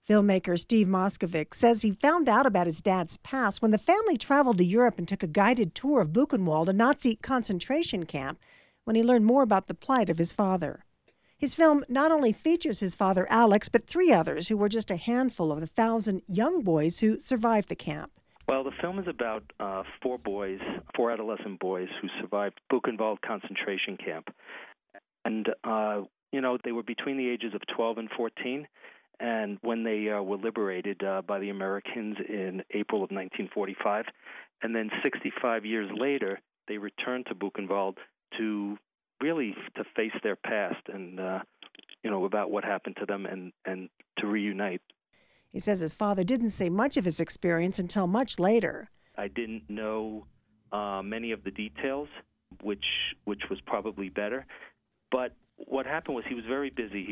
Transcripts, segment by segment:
Filmmaker Steve Moskovic says he found out about his dad's past when the family traveled to Europe and took a guided tour of Buchenwald, a Nazi concentration camp, when he learned more about the plight of his father. His film not only features his father, Alex, but 3 others who were just a handful of the 1,000 young boys who survived the camp. Well, the film is about 4 adolescent boys who survived Buchenwald concentration camp. And, they were between the ages of 12 and 14. And when they were liberated by the Americans in April of 1945, and then 65 years later, they returned to Buchenwald to face their past and, about what happened to them and to reunite. He says his father didn't say much of his experience until much later. I didn't know many of the details, which was probably better. But what happened was he was very busy.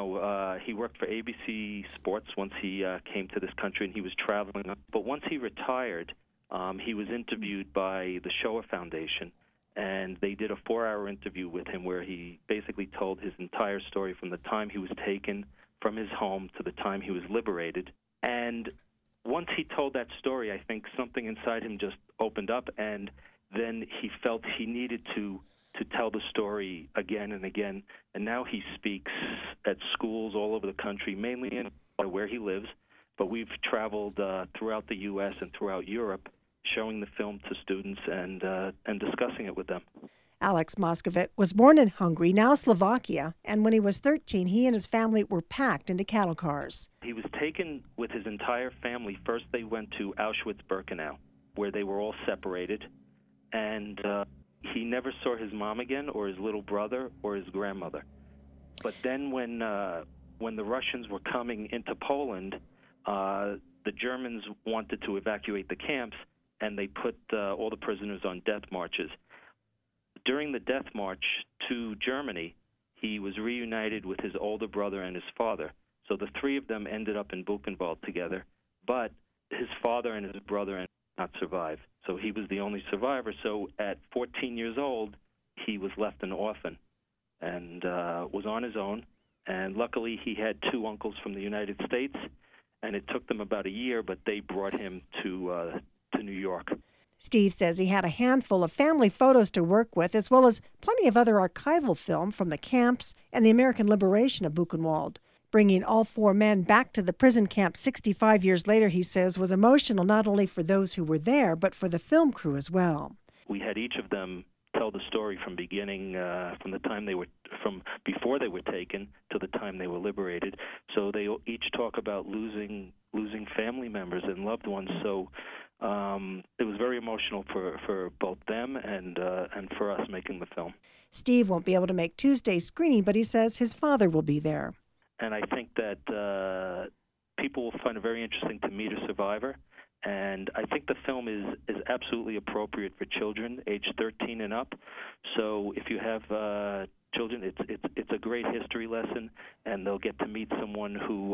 He worked for ABC Sports once he came to this country, and he was traveling. But once he retired, he was interviewed by the Shoah Foundation, and they did a 4-hour interview with him where he basically told his entire story from the time he was taken from his home to the time he was liberated. And once he told that story, I think something inside him just opened up, and then he felt he needed to tell the story again and again. And now he speaks at schools all over the country, mainly in where he lives. But we've traveled throughout the U.S. and throughout Europe, showing the film to students and discussing it with them. Alex Moskovic was born in Hungary, now Slovakia, and when he was 13, he and his family were packed into cattle cars. He was taken with his entire family. First, they went to Auschwitz-Birkenau, where they were all separated, and he never saw his mom again, or his little brother, or his grandmother. But then when the Russians were coming into Poland, the Germans wanted to evacuate the camps, and they put all the prisoners on death marches. During the death march to Germany, he was reunited with his older brother and his father. So the 3 of them ended up in Buchenwald together, but his father and his brother did not survive. So he was the only survivor. So at 14 years old, he was left an orphan and was on his own. And luckily, he had 2 uncles from the United States, and it took them about a year, but they brought him to New York. Steve says he had a handful of family photos to work with, as well as plenty of other archival film from the camps and the American liberation of Buchenwald. Bringing all 4 men back to the prison camp 65 years later, he says, was emotional not only for those who were there, but for the film crew as well. We had each of them tell the story from beginning, from the time from before they were taken to the time they were liberated. So they each talk about losing family members and loved ones. So it was very emotional for both them and for us making the film. Steve won't be able to make Tuesday's screening, but he says his father will be there. And I think that people will find it very interesting to meet a survivor. And I think the film is absolutely appropriate for children, age 13 and up. So if you have children, it's a great history lesson, and they'll get to meet someone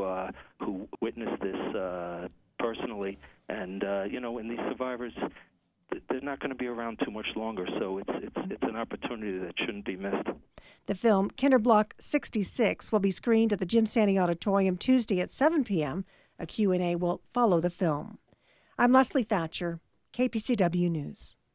who witnessed this personally. And and these survivors, they're not going to be around too much longer. So it's an opportunity that shouldn't be missed. The film, Kinderblock 66, will be screened at the Jim Sandy Auditorium Tuesday at 7 p.m. A Q&A will follow the film. I'm Leslie Thatcher, KPCW News.